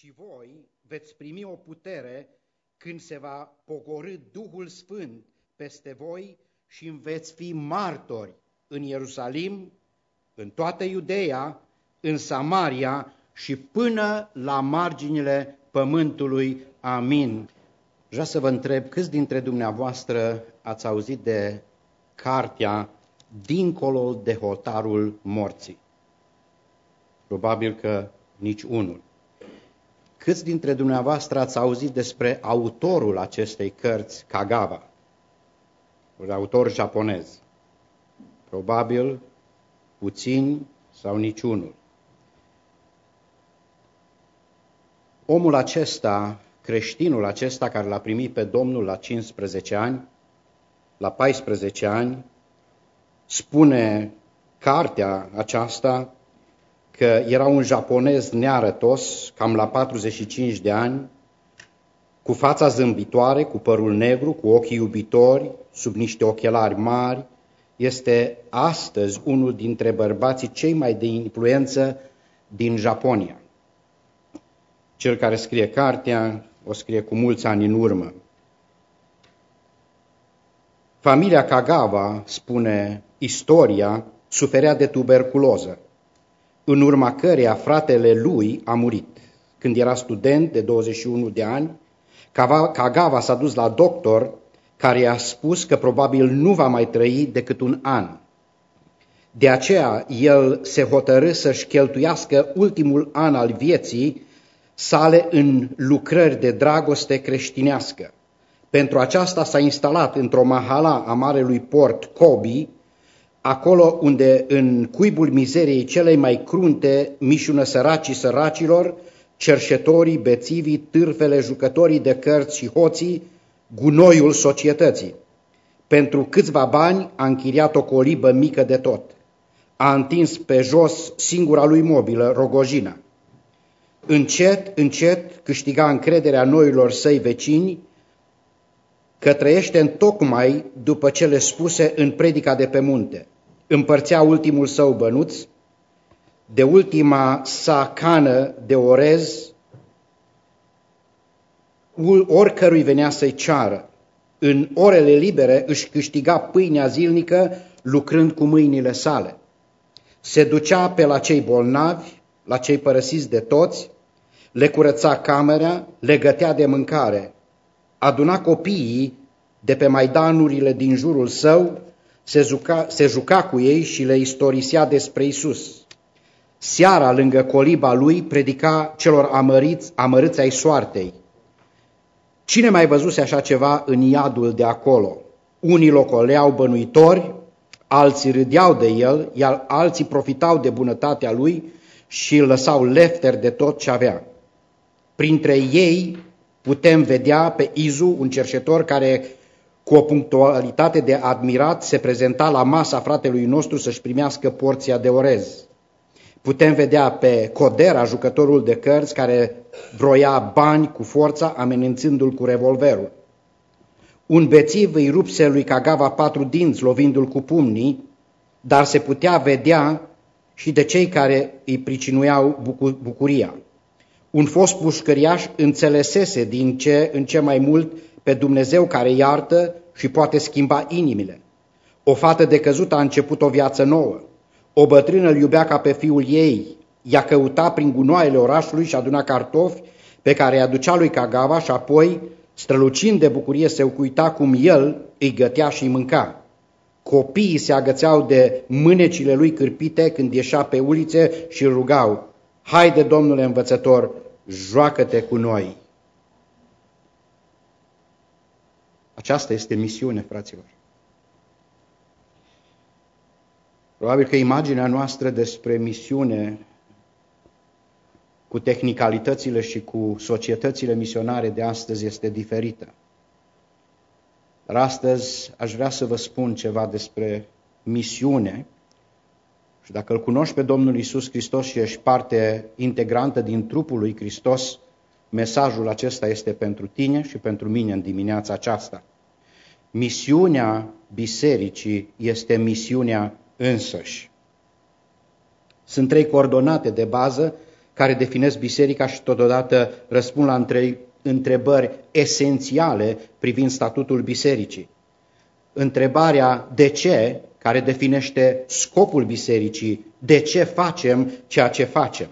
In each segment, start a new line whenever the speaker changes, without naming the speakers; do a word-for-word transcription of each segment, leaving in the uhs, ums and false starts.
și voi veți primi o putere când se va pogorî Duhul Sfânt peste voi și veți fi martori în Ierusalim, în toată Iudeea, în Samaria și până la marginile pământului. Amin. Vreau să vă întreb, câți dintre dumneavoastră ați auzit de cartea Dincolo de hotarul morții? Probabil că nici unul. Câți dintre dumneavoastră ați auzit despre autorul acestei cărți, Kagawa? Un autor japonez. Probabil puțini sau niciunul. Omul acesta, creștinul acesta care l-a primit pe Domnul la cincisprezece ani, la paisprezece ani, spune cartea aceasta că era un japonez nearătos, cam la patruzeci și cinci de ani, cu fața zâmbitoare, cu părul negru, cu ochii iubitori, sub niște ochelari mari. Este astăzi unul dintre bărbații cei mai de influență din Japonia. Cel care scrie cartea o scrie cu mulți ani în urmă. Familia Kagawa, spune istoria, suferea de tuberculoză, în urma căreia fratele lui a murit. Când era student de douăzeci și unu de ani, Kagawa s-a dus la doctor, care i-a spus că probabil nu va mai trăi decât un an. De aceea el se hotărâ să-și cheltuiască ultimul an al vieții sale în lucrări de dragoste creștinească. Pentru aceasta s-a instalat într-o mahala a marelui port Kobe, acolo unde în cuibul mizeriei celei mai crunte mișună săracii săracilor, cerșetorii, bețivii, târfele, jucătorii de cărți și hoții, gunoiul societății. Pentru câțiva bani a închiriat o colibă mică de tot. A întins pe jos singura lui mobilă, rogojina. Încet, încet câștiga încrederea noilor săi vecini că trăiește întocmai după cele spuse în predica de pe munte. Împărțea ultimul său bănuț, de ultima sa cană de orez, oricărui venea să-i ceară. În orele libere își câștiga pâinea zilnică lucrând cu mâinile sale. Se ducea pe la cei bolnavi, la cei părăsiți de toți, le curăța camera, le gătea de mâncare, aduna copiii de pe maidanurile din jurul său, se juca, se juca cu ei și le istorisea despre Isus. Seara, lângă coliba lui, predica celor amăriți, amărâți ai soartei. Cine mai văzuse așa ceva în iadul de acolo? Unii locoleau bănuitori, alții râdeau de el, iar alții profitau de bunătatea lui și îl lăsau lefteri de tot ce avea. Printre ei putem vedea pe Izu, un cerșetor care, cu o punctualitate de admirat, se prezenta la masa fratelui nostru să-și primească porția de orez. Putem vedea pe Codera, jucătorul de cărți, care vroia bani cu forța, amenințându-l cu revolverul. Un bețiv îi rupse lui Kagawa patru dinți, lovindu-l cu pumnii, dar se putea vedea și de cei care îi pricinuiau bucuria. Un fost pușcăriaș înțelesese din ce în ce mai mult pe Dumnezeu care iartă și poate schimba inimile. O fată decăzută a început o viață nouă. O bătrână îl iubea ca pe fiul ei. Ea căuta prin gunoaiele orașului și aduna cartofi pe care îi aducea lui Kagawa și apoi, strălucind de bucurie, se uita cum el îi gătea și îi mânca. Copiii se agățeau de mânecile lui cârpite când ieșea pe ulițe și îl rugau: "Haide, domnule învățător, joacă-te cu noi." Aceasta este misiune, fraților. Probabil că imaginea noastră despre misiune, cu tehnicalitățile și cu societățile misionare de astăzi, este diferită. Dar astăzi aș vrea să vă spun ceva despre misiune și dacă îl cunoști pe Domnul Iisus Hristos și ești parte integrantă din trupul lui Hristos, mesajul acesta este pentru tine și pentru mine în dimineața aceasta. Misiunea bisericii este misiunea însăși. Sunt trei coordonate de bază care definesc biserica și totodată răspund la întrebări esențiale privind statutul bisericii. Întrebarea de ce, care definește scopul bisericii, de ce facem ceea ce facem.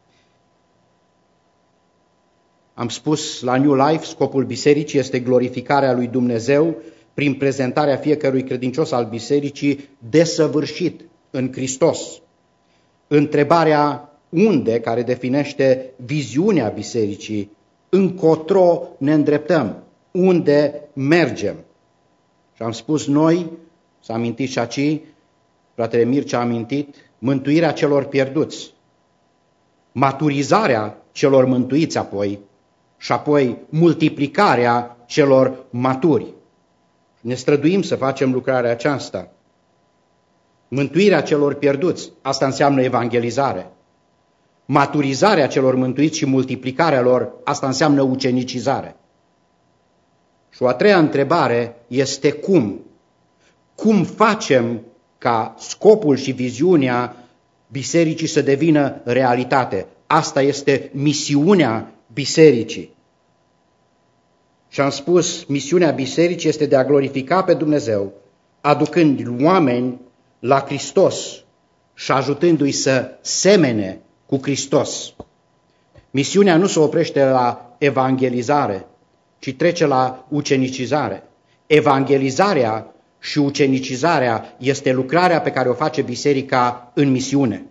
Am spus la New Life, scopul bisericii este glorificarea lui Dumnezeu prin prezentarea fiecărui credincios al bisericii desăvârșit în Hristos. Întrebarea unde, care definește viziunea bisericii, încotro ne îndreptăm, unde mergem. Și am spus noi, s-a amintit și aici, fratele Mircea a amintit, mântuirea celor pierduți, maturizarea celor mântuiți apoi și apoi multiplicarea celor maturi. Ne străduim să facem lucrarea aceasta. Mântuirea celor pierduți, asta înseamnă evangelizare. Maturizarea celor mântuiți și multiplicarea lor, asta înseamnă ucenicizare. Și o a treia întrebare este cum? Cum facem ca scopul și viziunea bisericii să devină realitate? Asta este misiunea bisericii. Și am spus, misiunea bisericii este de a glorifica pe Dumnezeu, aducând oameni la Hristos și ajutându-i să semene cu Hristos. Misiunea nu se oprește la evangelizare, ci trece la ucenicizare. Evangelizarea și ucenicizarea este lucrarea pe care o face biserica în misiune.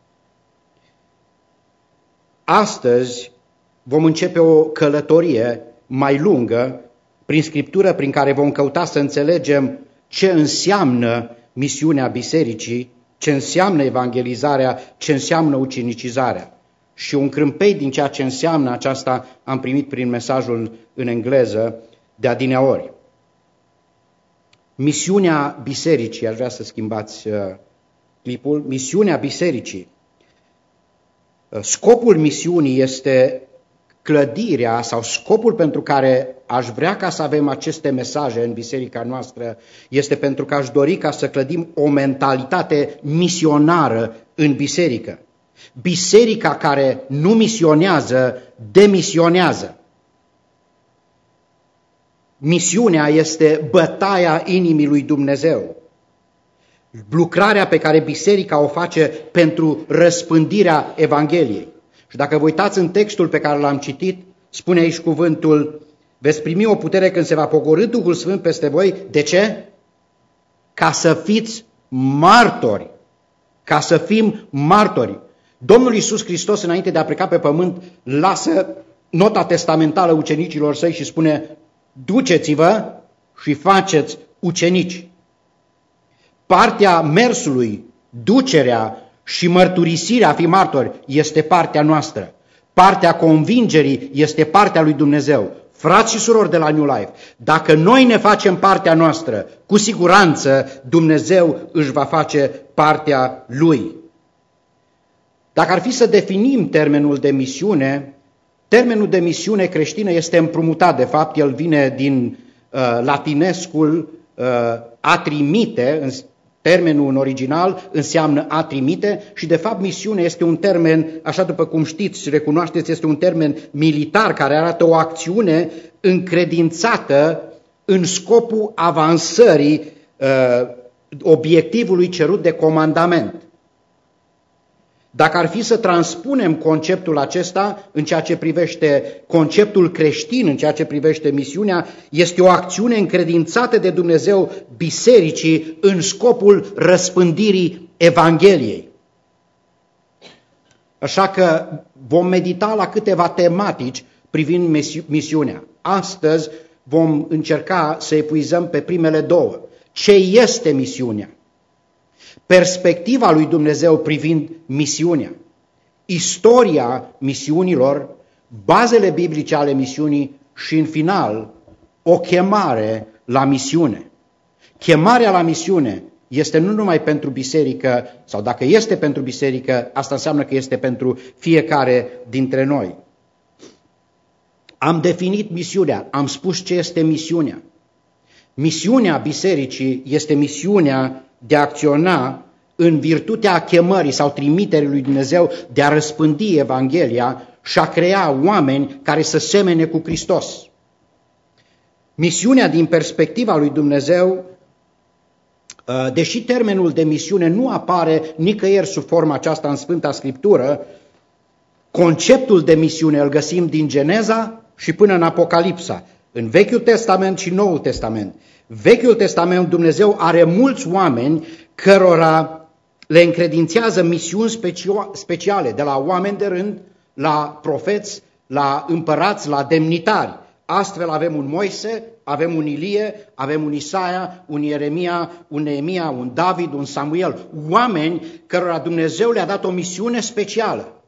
Astăzi vom începe o călătorie mai lungă prin Scriptură, prin care vom căuta să înțelegem ce înseamnă misiunea bisericii, ce înseamnă evangelizarea, ce înseamnă ucenicizarea. Și un crâmpei din ceea ce înseamnă aceasta am primit prin mesajul în engleză de adineaori. Misiunea bisericii, aș vrea să schimbați uh, clipul, misiunea bisericii. Uh, scopul misiunii este clădirea sau scopul pentru care aș vrea ca să avem aceste mesaje în biserica noastră este pentru că aș dori ca să clădim o mentalitate misionară în biserică. Biserica care nu misionează, demisionează. Misiunea este bătaia inimii lui Dumnezeu. Lucrarea pe care biserica o face pentru răspândirea Evangheliei. Și dacă vă uitați în textul pe care l-am citit, spune aici cuvântul, veți primi o putere când se va pogorî Duhul Sfânt peste voi. De ce? Ca să fiți martori. Ca să fim martori. Domnul Iisus Hristos, înainte de a pleca pe pământ, lasă nota testamentală ucenicilor săi și spune, duceți-vă și faceți ucenici. Partea mersului, ducerea și mărturisirea a fi martori este partea noastră. Partea convingerii este partea lui Dumnezeu. Frați și surori de la New Life, dacă noi ne facem partea noastră, cu siguranță Dumnezeu își va face partea Lui. Dacă ar fi să definim termenul de misiune, termenul de misiune creștină este împrumutat, de fapt el vine din uh, latinescul uh, a trimite, în termenul în original înseamnă a trimite și de fapt misiune este un termen, așa după cum știți și recunoașteți, este un termen militar care arată o acțiune încredințată în scopul avansării uh, obiectivului cerut de comandament. Dacă ar fi să transpunem conceptul acesta în ceea ce privește conceptul creștin, în ceea ce privește misiunea, este o acțiune încredințată de Dumnezeu bisericii în scopul răspândirii Evangheliei. Așa că vom medita la câteva tematici privind misiunea. Astăzi vom încerca să epuizăm pe primele două. Ce este misiunea? Perspectiva lui Dumnezeu privind misiunea, istoria misiunilor, bazele biblice ale misiunii și, în final, o chemare la misiune. Chemarea la misiune este nu numai pentru biserică, sau dacă este pentru biserică, asta înseamnă că este pentru fiecare dintre noi. Am definit misiunea, am spus ce este misiunea. Misiunea bisericii este misiunea de a acționa în virtutea chemării sau trimiterii lui Dumnezeu de a răspândi Evanghelia și a crea oameni care să semene cu Hristos. Misiunea din perspectiva lui Dumnezeu, deși termenul de misiune nu apare nicăieri sub forma aceasta în Sfânta Scriptură, conceptul de misiune îl găsim din Geneza și până în Apocalipsa, în Vechiul Testament și Noul Testament. Vechiul Testament, Dumnezeu are mulți oameni cărora le încredințează misiuni speciale, de la oameni de rând, la profeți, la împărați, la demnitari. Astfel avem un Moise, avem un Ilie, avem un Isaia, un Ieremia, un Neemia, un David, un Samuel. Oameni cărora Dumnezeu le-a dat o misiune specială.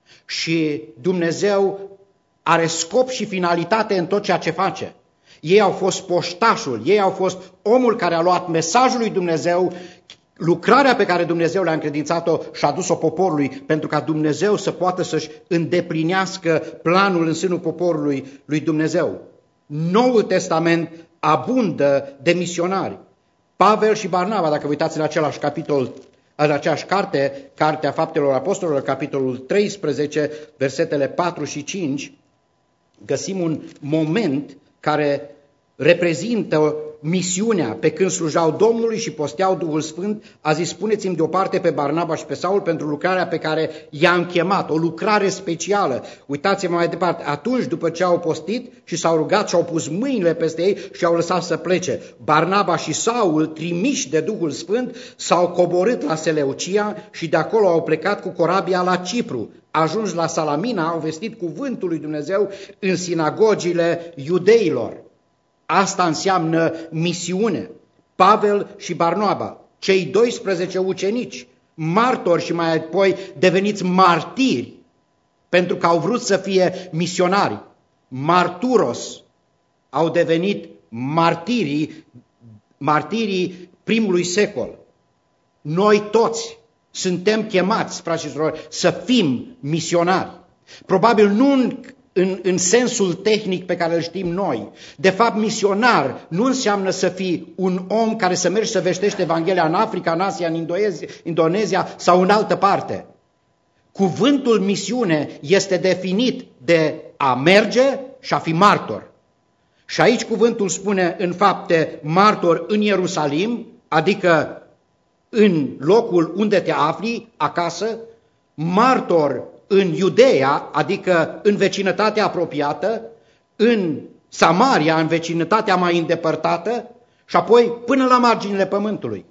Și Dumnezeu are scop și finalitate în tot ceea ce face. Ei au fost poștașul, ei au fost omul care a luat mesajul lui Dumnezeu, lucrarea pe care Dumnezeu le-a încredințat-o și a dus-o poporului, pentru ca Dumnezeu să poată să-și îndeplinească planul în sânul poporului lui Dumnezeu. Noul Testament abundă de misionari. Pavel și Barnaba, dacă vă uitați în același capitol, în aceeași carte, Cartea Faptelor Apostolilor, capitolul treisprezece, versetele patru și cinci, găsim un moment care reprezintă misiunea. Pe când slujau Domnului și posteau Duhul Sfânt, a zis: spuneți-mi deoparte pe Barnaba și pe Saul pentru lucrarea pe care i-am chemat, o lucrare specială. Uitați-vă mai departe, atunci după ce au postit și s-au rugat și au pus mâinile peste ei și au lăsat să plece. Barnaba și Saul, trimiși de Duhul Sfânt, s-au coborât la Seleucia și de acolo au plecat cu corabia la Cipru. Ajuns la Salamina, au vestit cuvântul lui Dumnezeu în sinagogile iudeilor. Asta înseamnă misiune. Pavel și Barnaba, cei doisprezece ucenici, martori și mai apoi deveniți martiri, pentru că au vrut să fie misionari. Marturos, au devenit martirii, martirii primului secol. Noi toți suntem chemați, frați și surori, să fim misionari. Probabil nu în În, în sensul tehnic pe care îl știm noi. De fapt, misionar nu înseamnă să fii un om care să mergi să veștești Evanghelia în Africa, în Asia, în Indonezia, Indonezia sau în altă parte. Cuvântul misiune este definit de a merge și a fi martor. Și aici cuvântul spune în fapte martor în Ierusalim, adică în locul unde te afli, acasă, martor în Iudeea, adică în vecinătatea apropiată, în Samaria, în vecinătatea mai îndepărtată și apoi până la marginile pământului.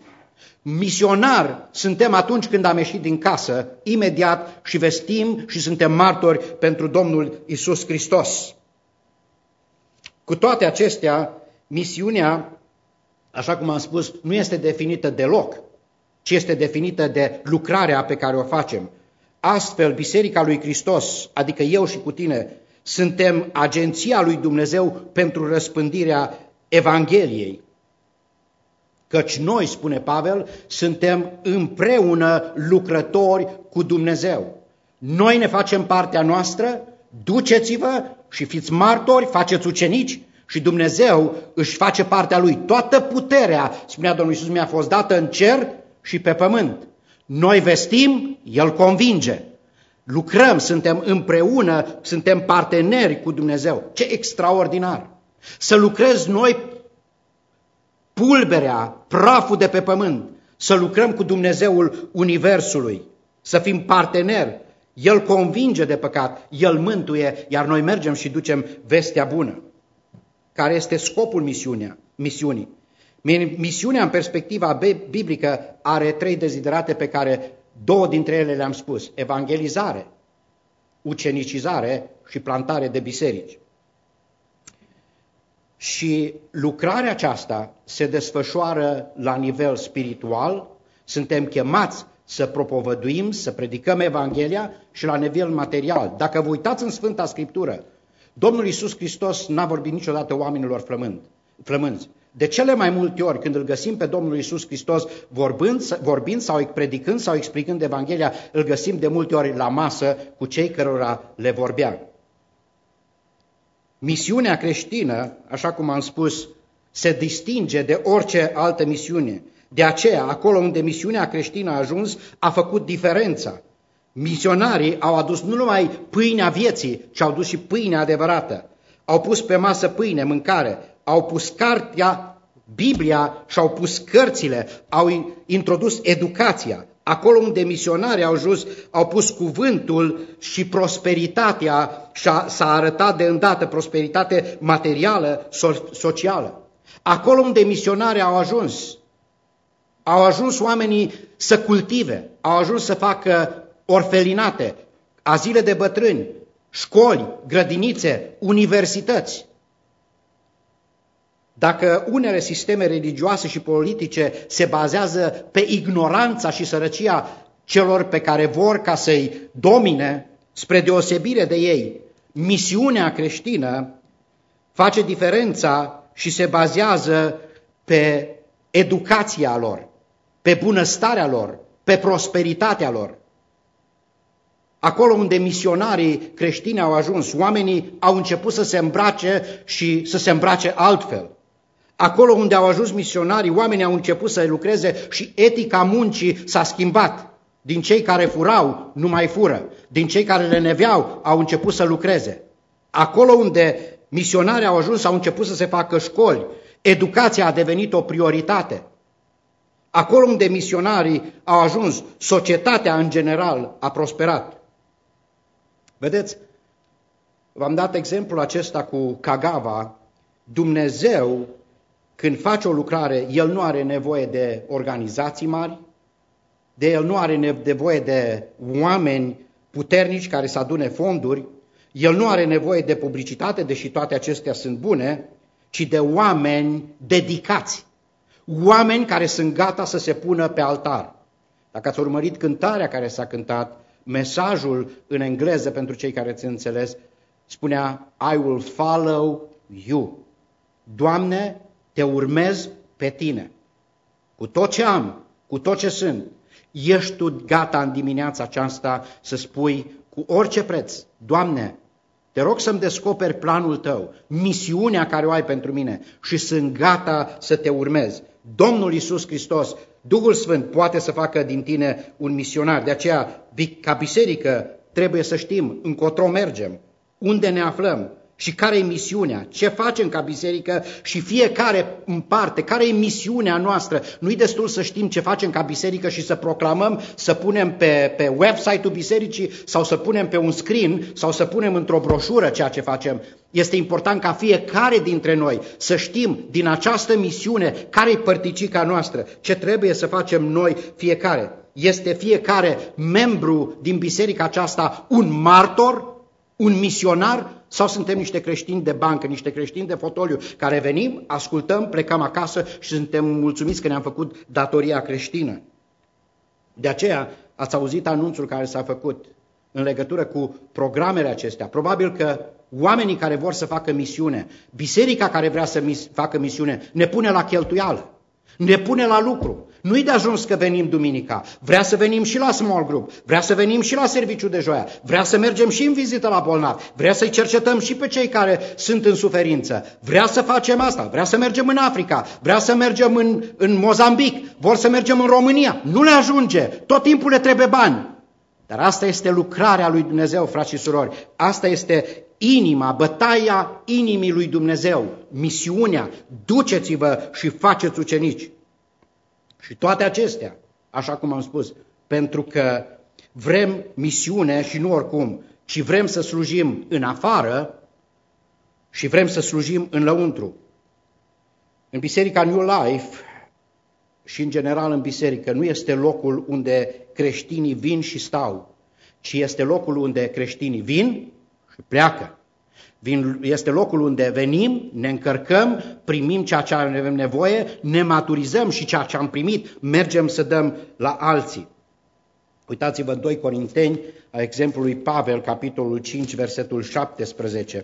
Misionar suntem atunci când am ieșit din casă, imediat, și vestim și suntem martori pentru Domnul Iisus Hristos. Cu toate acestea, misiunea, așa cum am spus, nu este definită deloc, ci este definită de lucrarea pe care o facem. Astfel, Biserica lui Hristos, adică eu și cu tine, suntem agenția lui Dumnezeu pentru răspândirea Evangheliei. Căci noi, spune Pavel, suntem împreună lucrători cu Dumnezeu. Noi ne facem partea noastră, duceți-vă și fiți martori, faceți ucenici și Dumnezeu își face partea lui. Toată puterea, spunea Domnul Iisus, mi-a fost dată în cer și pe pământ. Noi vestim, El convinge. Lucrăm, suntem împreună, suntem parteneri cu Dumnezeu. Ce extraordinar! Să lucrezi noi pulberea, praful de pe pământ, să lucrăm cu Dumnezeul Universului, să fim parteneri. El convinge de păcat, El mântuie, iar noi mergem și ducem vestea bună. Care este scopul misiunea, misiunii? Misiunea în perspectiva biblică are trei deziderate pe care două dintre ele le-am spus: evangelizare, ucenicizare și plantare de biserici. Și lucrarea aceasta se desfășoară la nivel spiritual, suntem chemați să propovăduim, să predicăm Evanghelia, și la nivel material. Dacă vă uitați în Sfânta Scriptură, Domnul Iisus Hristos n-a vorbit niciodată oamenilor flămânzi. De cele mai multe ori, când îl găsim pe Domnul Iisus Hristos vorbind, vorbind sau predicând sau explicând Evanghelia, îl găsim de multe ori la masă cu cei cărora le vorbea. Misiunea creștină, așa cum am spus, se distinge de orice altă misiune. De aceea, acolo unde misiunea creștină a ajuns, a făcut diferența. Misionarii au adus nu numai pâinea vieții, ci au dus și pâinea adevărată. Au pus pe masă pâine, mâncare, au pus cartea, Biblia și au pus cărțile, au introdus educația. Acolo unde misionarii au ajuns, au pus cuvântul și prosperitatea și s-a arătat de îndată prosperitate materială, socială. Acolo unde misionarii au ajuns, au ajuns oamenii să cultive, au ajuns să facă orfelinate, azile de bătrâni, școli, grădinițe, universități. Dacă unele sisteme religioase și politice se bazează pe ignoranța și sărăcia celor pe care vor ca să-i domine, spre deosebire de ei, misiunea creștină face diferența și se bazează pe educația lor, pe bunăstarea lor, pe prosperitatea lor. Acolo unde misionarii creștini au ajuns, oamenii au început să se îmbrace și să se îmbrace altfel. Acolo unde au ajuns misionarii, oamenii au început să lucreze și etica muncii s-a schimbat. Din cei care furau, nu mai fură. Din cei care leneveau, au început să lucreze. Acolo unde misionarii au ajuns, au început să se facă școli. Educația a devenit o prioritate. Acolo unde misionarii au ajuns, societatea în general a prosperat. Vedeți, v-am dat exemplul acesta cu Kagawa. Dumnezeu, când face o lucrare, El nu are nevoie de organizații mari, de El nu are nevoie de oameni puternici care să adune fonduri, El nu are nevoie de publicitate, deși toate acestea sunt bune, ci de oameni dedicați, oameni care sunt gata să se pună pe altar. Dacă ați urmărit cântarea care s-a cântat, mesajul în engleză, pentru cei care ți înțeles, spunea I will follow you. Doamne, te urmez pe tine. Cu tot ce am, cu tot ce sunt, ești tu gata în dimineața aceasta să spui cu orice preț, Doamne, te rog să-mi descoperi planul tău, misiunea care o ai pentru mine și sunt gata să te urmez. Domnul Iisus Hristos, Duhul Sfânt poate să facă din tine un misionar. De aceea, ca biserică, trebuie să știm încotro mergem, unde ne aflăm și care e misiunea, ce facem ca biserică și fiecare în parte, care e misiunea noastră. Nu-i destul să știm ce facem ca biserică și să proclamăm, să punem pe, pe website-ul bisericii sau să punem pe un screen sau să punem într-o broșură ceea ce facem. Este important ca fiecare dintre noi să știm din această misiune care e părticica noastră, ce trebuie să facem noi fiecare. Este fiecare membru din biserica aceasta un martor, un misionar, sau suntem niște creștini de bancă, niște creștini de fotoliu, care venim, ascultăm, plecăm acasă și suntem mulțumiți că ne-am făcut datoria creștină. De aceea ați auzit anunțul care s-a făcut în legătură cu programele acestea. Probabil că oamenii care vor să facă misiune, biserica care vrea să mis- facă misiune, ne pune la cheltuială, ne pune la lucru. Nu-i de ajuns că venim duminica, vrea să venim și la small group, vrea să venim și la serviciu de joia, vrea să mergem și în vizită la bolnavi, vrea să-i cercetăm și pe cei care sunt în suferință, vrea să facem asta, vrea să mergem în Africa, vrea să mergem în, în Mozambic, vor să mergem în România. Nu le ajunge, tot timpul le trebuie bani. Dar asta este lucrarea lui Dumnezeu, frați și surori, asta este inima, bătaia inimii lui Dumnezeu, misiunea, duceți-vă și faceți ucenici. Și toate acestea, așa cum am spus, pentru că vrem misiune și nu oricum, ci vrem să slujim în afară și vrem să slujim în lăuntru. În Biserica New Life și în general în biserică nu este locul unde creștinii vin și stau, ci este locul unde creștinii vin și pleacă. Este locul unde venim, ne încărcăm, primim ceea ce avem nevoie, ne maturizăm și ceea ce am primit mergem să dăm la alții. Uitați-vă în doi Corinteni, a exemplului Pavel, capitolul cinci, versetul șaptesprezece.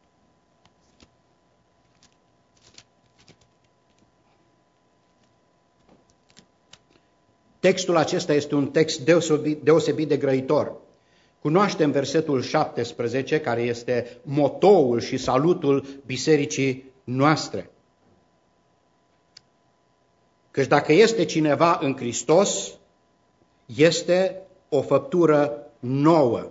Textul acesta este un text deosebit, deosebit de grăitor. Cunoaștem versetul șaptesprezece, care este motoul și salutul bisericii noastre. Căci dacă este cineva în Hristos, este o făptură nouă.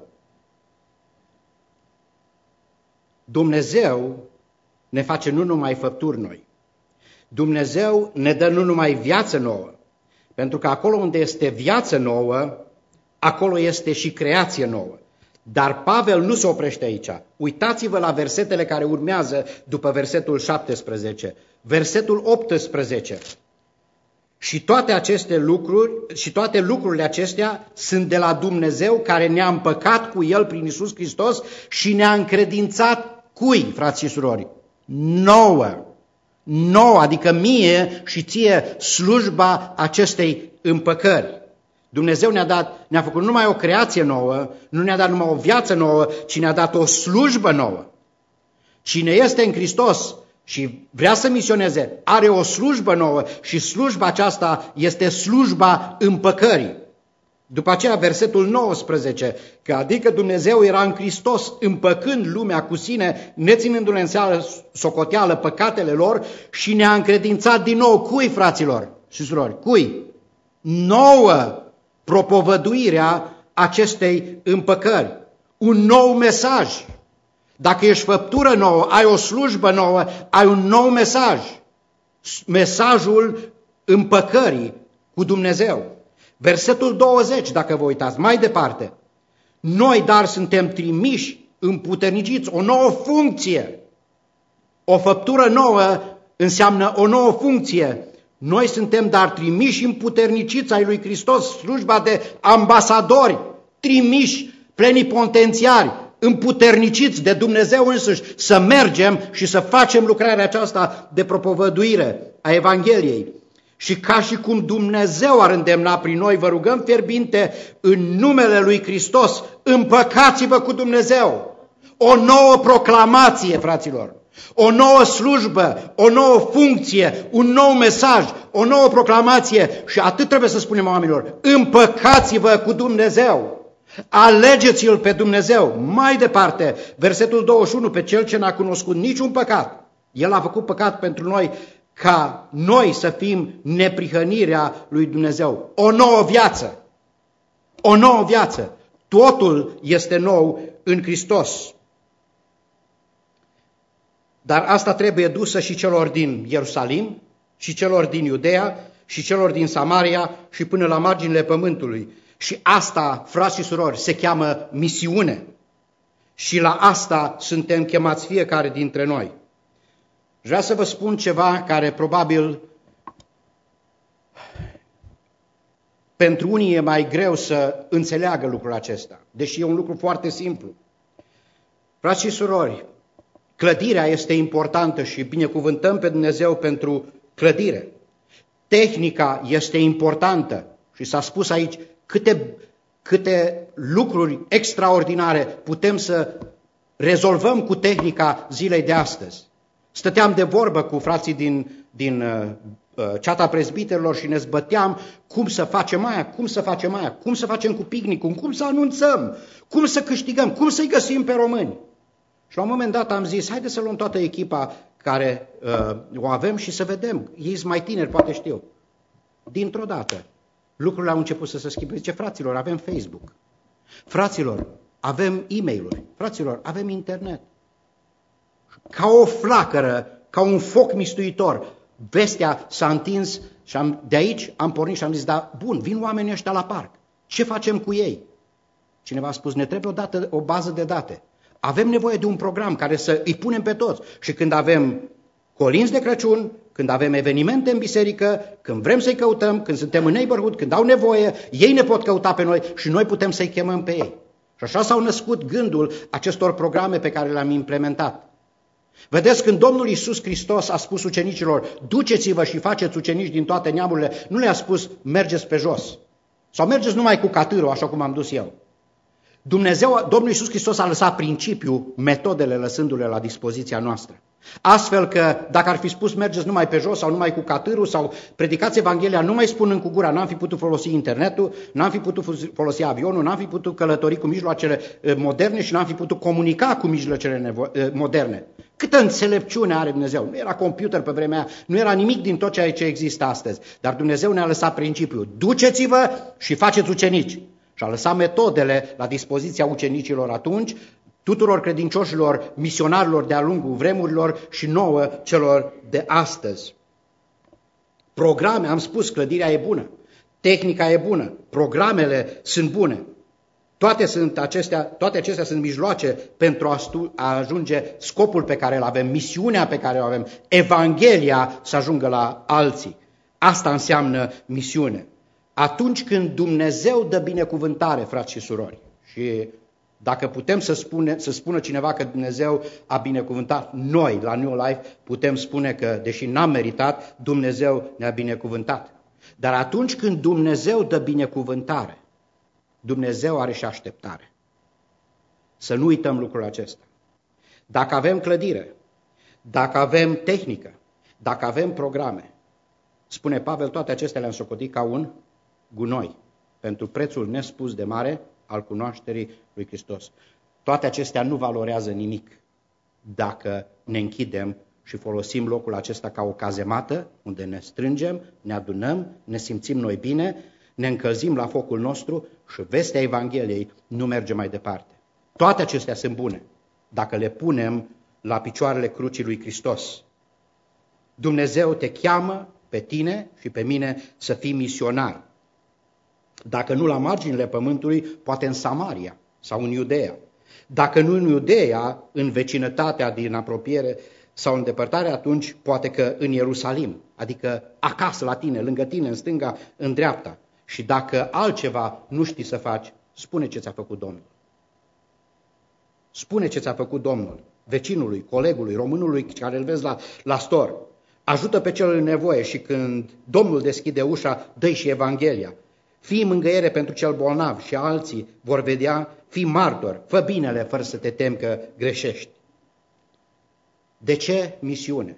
Dumnezeu ne face nu numai făpturi noi. Dumnezeu ne dă nu numai viață nouă, pentru că acolo unde este viață nouă, acolo este și creație nouă. Dar Pavel nu se oprește aici. Uitați-vă la versetele care urmează după versetul șaptesprezece. Versetul optsprezece. Și toate aceste lucruri, și toate lucrurile acestea sunt de la Dumnezeu care ne-a împăcat cu El prin Iisus Hristos și ne-a încredințat cui, frați și surori? Nouă. Nouă, adică mie și ție slujba acestei împăcări. Dumnezeu ne-a dat, ne-a făcut numai o creație nouă, nu ne-a dat numai o viață nouă, ci ne-a dat o slujbă nouă. Cine este în Hristos și vrea să misioneze, are o slujbă nouă și slujba aceasta este slujba împăcării. După aceea versetul nouăsprezece, că adică Dumnezeu era în Hristos împăcând lumea cu sine, neținându-le în seară socoteală păcatele lor și ne-a încredințat din nou cui, fraților și surori, cui? Nouă propovăduirea acestei împăcări, un nou mesaj. Dacă ești făptură nouă, ai o slujbă nouă, ai un nou mesaj. Mesajul împăcării cu Dumnezeu. Versetul douăzeci, dacă vă uitați, mai departe. Noi, dar, suntem trimiși, împuterniciți, o nouă funcție. O făptură nouă înseamnă o nouă funcție. Noi suntem, dar, trimiși, împuterniciți ai lui Hristos, slujba de ambasadori, trimiși, plenipotențiari, împuterniciți de Dumnezeu însuși, să mergem și să facem lucrarea aceasta de propovăduire a Evangheliei. Și ca și cum Dumnezeu ar îndemna prin noi, vă rugăm fierbinte, în numele lui Hristos, împăcați-vă cu Dumnezeu. O nouă proclamație, fraților, o nouă slujbă, o nouă funcție, un nou mesaj, o nouă proclamație și atât trebuie să spunem oamenilor, împăcați-vă cu Dumnezeu. Alegeți-L pe Dumnezeu. Mai departe, versetul douăzeci și unu, pe Cel ce n-a cunoscut niciun păcat. El a făcut păcat pentru noi ca noi să fim neprihănirea lui Dumnezeu. O nouă viață. O nouă viață. Totul este nou în Hristos. Dar asta trebuie dusă și celor din Ierusalim, și celor din Iudeea, și celor din Samaria și până la marginile pământului. Și asta, frați și surori, se cheamă misiune. Și la asta suntem chemați fiecare dintre noi. Vreau să vă spun ceva care probabil pentru unii e mai greu să înțeleagă lucrul acesta, deși e un lucru foarte simplu. Frați și surori, clădirea este importantă și binecuvântăm pe Dumnezeu pentru clădire. Tehnica este importantă și s-a spus aici câte, câte lucruri extraordinare putem să rezolvăm cu tehnica zilei de astăzi. Stăteam de vorbă cu frații din, din uh, ceata prezbiterilor și ne zbăteam cum să facem aia, cum să facem aia, cum să facem cu picnicul, cum să anunțăm, cum să câștigăm, cum să-i găsim pe români. Și la un moment dat am zis, haide să luăm toată echipa care uh, o avem și să vedem. Ei sunt mai tineri, poate știu. Dintr-o dată, lucrurile au început să se schimbe. Zice, fraților, avem Facebook. Fraților, avem e-mail-uri. Fraților, avem internet. Ca o flacără, ca un foc mistuitor, vestea s-a întins și am, de aici am pornit și am zis, da, bun, vin oamenii ăștia la parc. Ce facem cu ei? Cineva a spus, ne trebuie o, dată, o bază de date. Avem nevoie de un program care să îi punem pe toți. Și când avem colinzi de Crăciun, când avem evenimente în biserică, când vrem să-i căutăm, când suntem în neighborhood, când au nevoie, ei ne pot căuta pe noi și noi putem să-i chemăm pe ei. Și așa s-au născut gândul acestor programe pe care le-am implementat. Vedeți, când Domnul Iisus Hristos a spus ucenicilor, duceți-vă și faceți ucenici din toate neamurile, nu le-a spus, mergeți pe jos. Sau mergeți numai cu catârul, așa cum am dus eu. Dumnezeu, Domnul Iisus Hristos a lăsat principiul, metodele lăsându-le la dispoziția noastră. Astfel că dacă ar fi spus mergeți numai pe jos sau numai cu catârul sau predicați Evanghelia numai spunând cu gura, n-am fi putut folosi internetul, n-am fi putut folosi avionul, n-am fi putut călători cu mijloacele moderne și n-am fi putut comunica cu mijloacele moderne. Câtă înțelepciune are Dumnezeu? Nu era computer pe vremea aia, nu era nimic din tot ceea ce există astăzi. Dar Dumnezeu ne-a lăsat principiul. Duceți-vă și faceți ucenici. Și a lăsat metodele la dispoziția ucenicilor atunci, tuturor credincioșilor, misionarilor de-a lungul vremurilor și nouă celor de astăzi. Programe, am spus, clădirea e bună, tehnica e bună, programele sunt bune. Toate, sunt acestea, toate acestea sunt mijloace pentru a, stu, a ajunge scopul pe care îl avem, misiunea pe care o avem, Evanghelia să ajungă la alții. Asta înseamnă misiune. Atunci când Dumnezeu dă binecuvântare, frați și surori, și dacă putem să, spune, să spună cineva că Dumnezeu a binecuvântat, noi la New Life putem spune că, deși n-am meritat, Dumnezeu ne-a binecuvântat. Dar atunci când Dumnezeu dă binecuvântare, Dumnezeu are și așteptare. Să nu uităm lucrul acesta. Dacă avem clădire, dacă avem tehnică, dacă avem programe, spune Pavel, toate acestea le-am socotit ca un gunoi pentru prețul nespus de mare al cunoașterii lui Hristos. Toate acestea nu valorează nimic dacă ne închidem și folosim locul acesta ca o cazemată unde ne strângem, ne adunăm, ne simțim noi bine, ne încălzim la focul nostru și vestea Evangheliei nu merge mai departe. Toate acestea sunt bune dacă le punem la picioarele crucii lui Hristos. Dumnezeu te cheamă pe tine și pe mine să fii misionar. Dacă nu la marginile pământului, poate în Samaria sau în Iudeea. Dacă nu în Iudeea, în vecinătatea din apropiere sau în depărtare, atunci poate că în Ierusalim, adică acasă la tine, lângă tine, în stânga, în dreapta. Și dacă altceva nu știi să faci, spune ce ți-a făcut Domnul. Spune ce ți-a făcut Domnul, vecinului, colegului, românului care îl vezi la, la stor. Ajută pe cel în nevoie și când Domnul deschide ușa, dă-i și Evanghelia. Fii mângâiere pentru cel bolnav și alții vor vedea, fii martor, fă binele fără să te temi că greșești. De ce misiune?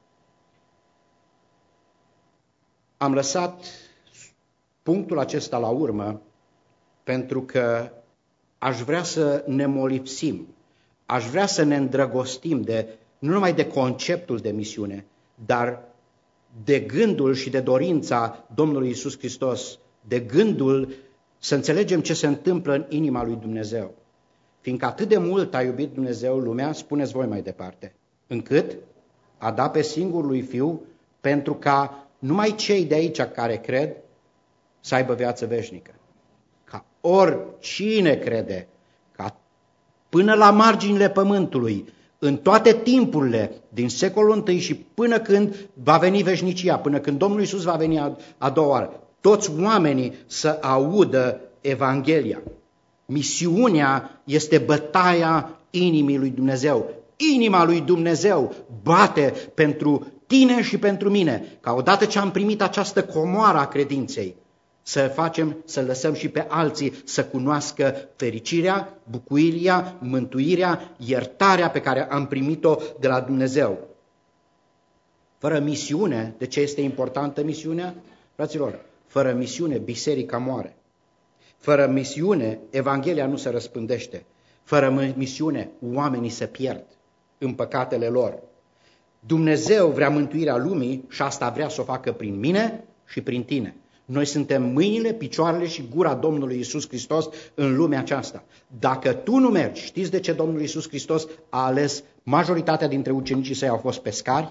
Am lăsat punctul acesta la urmă pentru că aș vrea să ne molipsim, aș vrea să ne îndrăgostim de, nu numai de conceptul de misiune, dar de gândul și de dorința Domnului Iisus Hristos, de gândul să înțelegem ce se întâmplă în inima lui Dumnezeu. Fiindcă atât de mult a iubit Dumnezeu lumea, spuneți voi mai departe, încât a dat pe singurul lui Fiu pentru ca numai cei de aici care cred să aibă viață veșnică. Ca oricine crede, ca până la marginile pământului, în toate timpurile, din secolul întâi și până când va veni veșnicia, până când Domnul Iisus va veni a, a doua oară, toți oamenii să audă Evanghelia. Misiunea este bătaia inimii lui Dumnezeu. Inima lui Dumnezeu bate pentru tine și pentru mine, ca odată ce am primit această comoară a credinței, să facem, să lăsăm și pe alții să cunoască fericirea, bucuria, mântuirea, iertarea pe care am primit-o de la Dumnezeu. Fără misiune, de ce este importantă misiunea? Fraților, fără misiune, biserica moare. Fără misiune, Evanghelia nu se răspândește. Fără misiune, oamenii se pierd în păcatele lor. Dumnezeu vrea mântuirea lumii și asta vrea să o facă prin mine și prin tine. Noi suntem mâinile, picioarele și gura Domnului Iisus Hristos în lumea aceasta. Dacă tu nu mergi, știți de ce Domnul Iisus Hristos a ales majoritatea dintre ucenicii săi au fost pescari?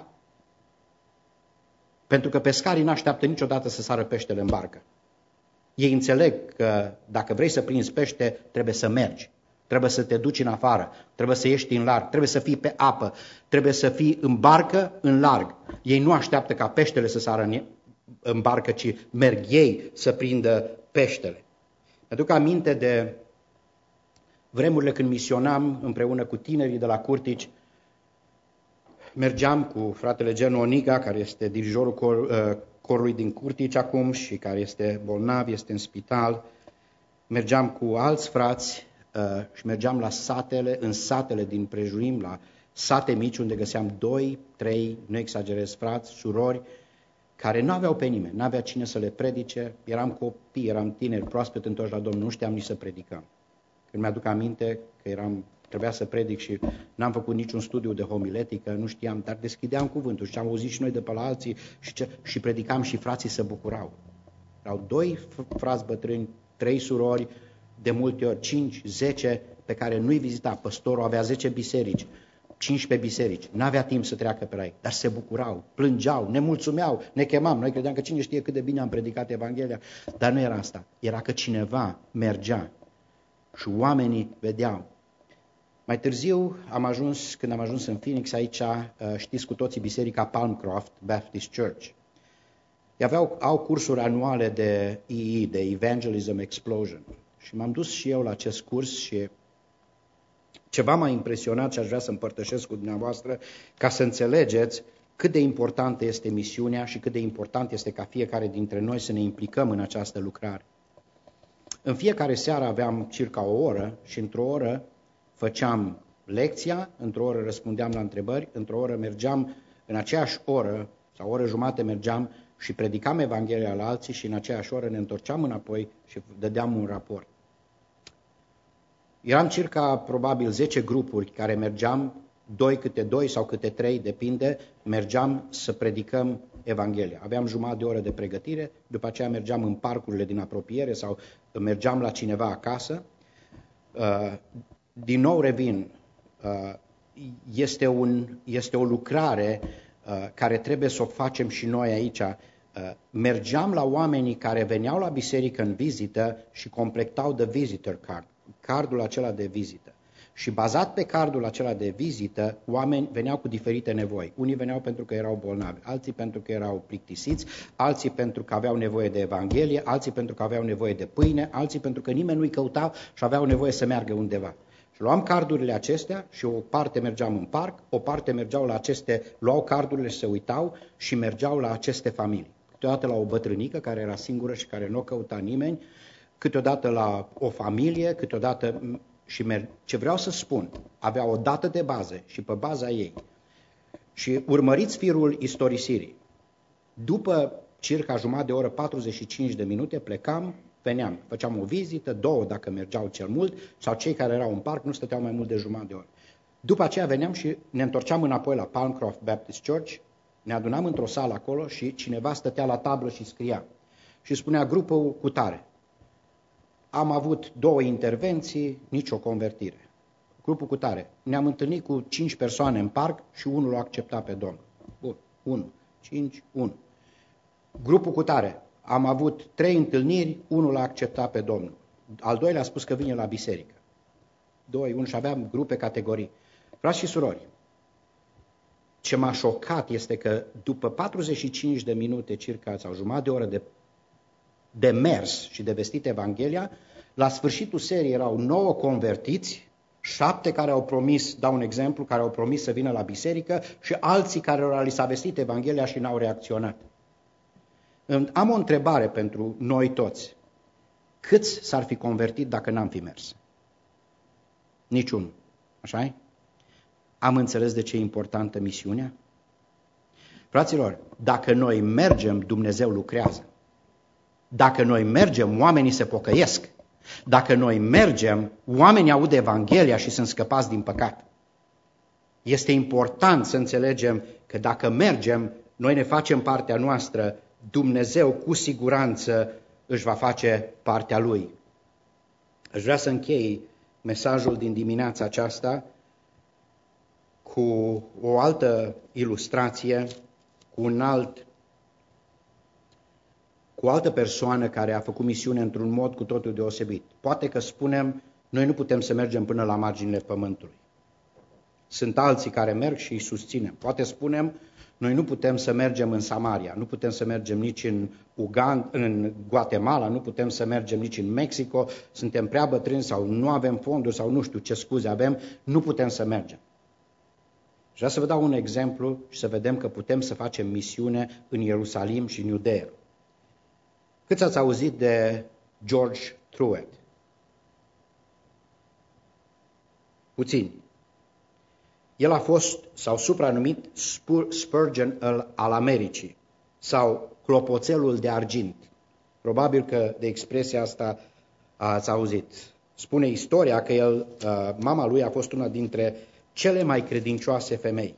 Pentru că pescarii n-așteaptă niciodată să sară peștele în barcă. Ei înțeleg că dacă vrei să prinzi pește, trebuie să mergi. Trebuie să te duci în afară, trebuie să ieși în larg, trebuie să fii pe apă, trebuie să fii în barcă în larg. Ei nu așteaptă ca peștele să sară în, în barcă, ci merg ei să prindă peștele. Mi-aduc aminte de vremurile când misionam împreună cu tinerii de la Curtici. Mergeam cu fratele Genu Oniga, care este dirijorul cor, corului din Curtici acum și care este bolnav, este în spital. Mergeam cu alți frați și mergeam la satele, în satele din prejurim, la sate mici unde găseam doi, trei, nu exagerez, frați, surori, care nu aveau pe nimeni, nu avea cine să le predice, eram copii, eram tineri, proaspăt întorși la Domnul, nu știam nici să predicăm. Când mi-aduc aminte că eram trebuia să predic și n-am făcut niciun studiu de homiletică, nu știam, dar deschideam cuvântul și am auzit și noi de pe la alții și, ce, și predicam și frații se bucurau. Erau doi frați bătrâni, trei surori, de multe ori cinci, zece, pe care nu-i vizita. Păstorul avea zece biserici, cincisprezece biserici, n-avea timp să treacă pe la ei, dar se bucurau, plângeau, ne mulțumeau, ne chemam. Noi credeam că cine știe cât de bine am predicat Evanghelia, dar nu era asta. Era că cineva mergea și oamenii vedeau. Mai târziu am ajuns, când am ajuns în Phoenix, aici știți cu toții biserica Palmcroft Baptist Church. Ei aveau, au cursuri anuale de E E, de Evangelism Explosion. Și m-am dus și eu la acest curs și ceva m-a impresionat și aș vrea să împărtășesc cu dumneavoastră ca să înțelegeți cât de importantă este misiunea și cât de important este ca fiecare dintre noi să ne implicăm în această lucrare. În fiecare seară aveam circa o oră și într-o oră făceam lecția, într-o oră răspundeam la întrebări, într-o oră mergeam, în aceeași oră sau o oră jumate mergeam și predicam Evanghelia la alții și în aceeași oră ne întorceam înapoi și dădeam un raport. Eram circa probabil zece grupuri care mergeam, doi câte doi sau câte trei, depinde, mergeam să predicăm Evanghelia. Aveam jumătate de oră de pregătire, după aceea mergeam în parcurile din apropiere sau mergeam la cineva acasă. Din nou revin, este, un, este o lucrare care trebuie să o facem și noi aici. Mergeam la oamenii care veneau la biserică în vizită și completau de visitor card, cardul acela de vizită. Și bazat pe cardul acela de vizită, oameni veneau cu diferite nevoi. Unii veneau pentru că erau bolnavi, alții pentru că erau plictisiți, alții pentru că aveau nevoie de Evanghelie, alții pentru că aveau nevoie de pâine, alții pentru că nimeni nu-i căuta și aveau nevoie să meargă undeva. Și luam cardurile acestea și o parte mergeam în parc, o parte mergeau la aceste, luau cardurile și se uitau și mergeau la aceste familii. Câteodată la o bătrânică care era singură și care nu o căuta nimeni, câteodată la o familie, câteodată... Și mer- ce vreau să spun, avea o dată de bază și pe baza ei. Și urmăriți firul istorisirii. După circa jumătate de oră, patruzeci și cinci de minute, plecam, veneam, făceam o vizită, două dacă mergeau cel mult, sau cei care erau în parc nu stăteau mai mult de jumătate de oră. După aceea veneam și ne întorceam înapoi la Palmcroft Baptist Church, ne adunam într-o sală acolo și cineva stătea la tablă și scria. Și spunea grupul cu tare. Am avut două intervenții, nicio convertire. Grupul cu tare. Ne-am întâlnit cu cinci persoane în parc și unul l-a acceptat pe Domnul. Bun, unu, cinci, unu. Grupul cu tare. Am avut trei întâlniri, unul l-a acceptat pe Domnul. Al doilea a spus că vine la biserică. Doi, unu și aveam grupe, categorii. Frați și surori, ce m-a șocat este că după patruzeci și cinci de minute circa sau jumătate de oră de de mers și de vestit Evanghelia, la sfârșitul serii erau nouă convertiți, șapte care au promis, dau un exemplu, care au promis să vină la biserică și alții care li s-a vestit Evanghelia și n-au reacționat. Am o întrebare pentru noi toți. Câți s-ar fi convertit dacă n-am fi mers? Niciunul. Așa-i? Am înțeles de ce e importantă misiunea? Fraților, dacă noi mergem, Dumnezeu lucrează. Dacă noi mergem, oamenii se pocăiesc. Dacă noi mergem, oamenii aud Evanghelia și sunt scăpați din păcat. Este important să înțelegem că dacă mergem, noi ne facem partea noastră, Dumnezeu cu siguranță își va face partea Lui. Aș vrea să închei mesajul din dimineața aceasta cu o altă ilustrație, cu un alt cu o altă persoană care a făcut misiune într-un mod cu totul deosebit. Poate că spunem, noi nu putem să mergem până la marginile pământului. Sunt alții care merg și îi susținem. Poate spunem, noi nu putem să mergem în Samaria, nu putem să mergem nici în Uganda, în Guatemala, nu putem să mergem nici în Mexico, suntem prea bătrâni sau nu avem fonduri sau nu știu ce scuze avem, nu putem să mergem. Și vreau să vă dau un exemplu și să vedem că putem să facem misiune în Ierusalim și în Iudeea. Câți ați auzit de George Truett? Puțini. El a fost, sau supranumit, Spurgeon al Americii, sau clopoțelul de argint. Probabil că de expresia asta ați auzit. Spune istoria că el, mama lui a fost una dintre cele mai credincioase femei.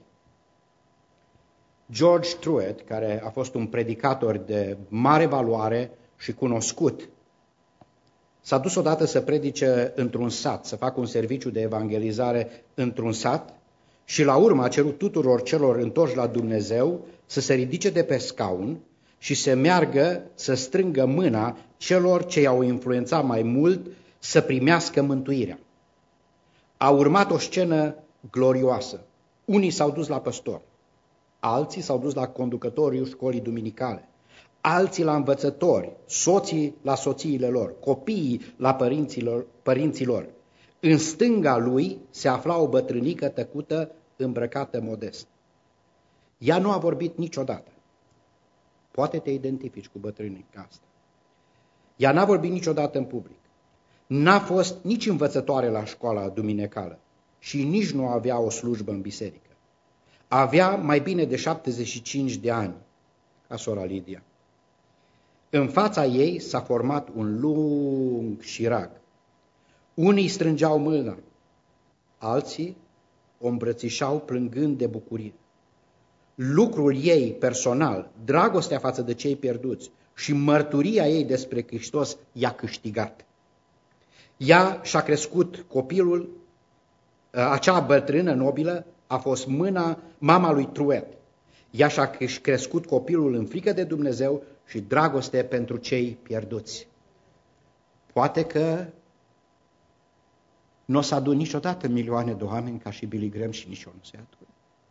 George Truett, care a fost un predicator de mare valoare și cunoscut, s-a dus odată să predice într-un sat, să facă un serviciu de evangelizare într-un sat și la urmă a cerut tuturor celor întorși la Dumnezeu să se ridice de pe scaun și să meargă să strângă mâna celor ce i-au influențat mai mult să primească mântuirea. A urmat o scenă glorioasă. Unii s-au dus la păstor, alții s-au dus la conducătorii școlii duminicale, alții la învățători, soții la soțiile lor, copiii la părinților, părinților. În stânga lui se afla o bătrânică tăcută, îmbrăcată modest. Ea nu a vorbit niciodată. Poate te identifici cu bătrânica asta. Ea n-a vorbit niciodată în public. N-a fost nici învățătoare la școala duminicală și nici nu avea o slujbă în biserică. Avea mai bine de șaptezeci și cinci de ani, ca sora Lidia. În fața ei s-a format un lung șirag. Unii strângeau mâna, alții o îmbrățișau plângând de bucurie. Lucrul ei personal, dragostea față de cei pierduți și mărturia ei despre Hristos i-a câștigat. Ea și-a crescut copilul, acea bătrână nobilă a fost mâna, mama lui Truett. Ea și-a crescut copilul în frică de Dumnezeu și dragoste pentru cei pierduți. Poate că nu o să adun niciodată milioane de oameni ca și Billy Graham și nici eu nu se adun.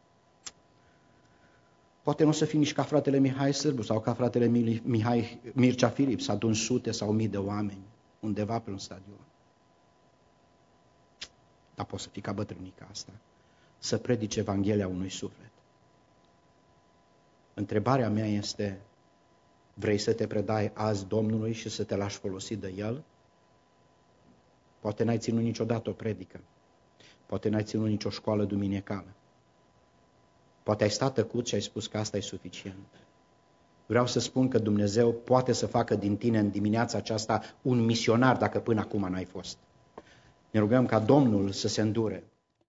Poate nu o să fii nici ca fratele Mihai Sârbu sau ca fratele Mihai, Mircea Filip, să adun sute sau mii de oameni undeva pe un stadion. Dar poți să fii ca bătrânica asta, să predici Evanghelia unui suflet. Întrebarea mea este, vrei să te predai azi Domnului și să te lași folosi de El? Poate n-ai ținut niciodată o predică. Poate n-ai ținut nicio școală duminicală. Poate ai stat tăcut și ai spus că asta e suficient. Vreau să spun că Dumnezeu poate să facă din tine în dimineața aceasta un misionar dacă până acum n-ai fost. Ne rugăm ca Domnul să se îndure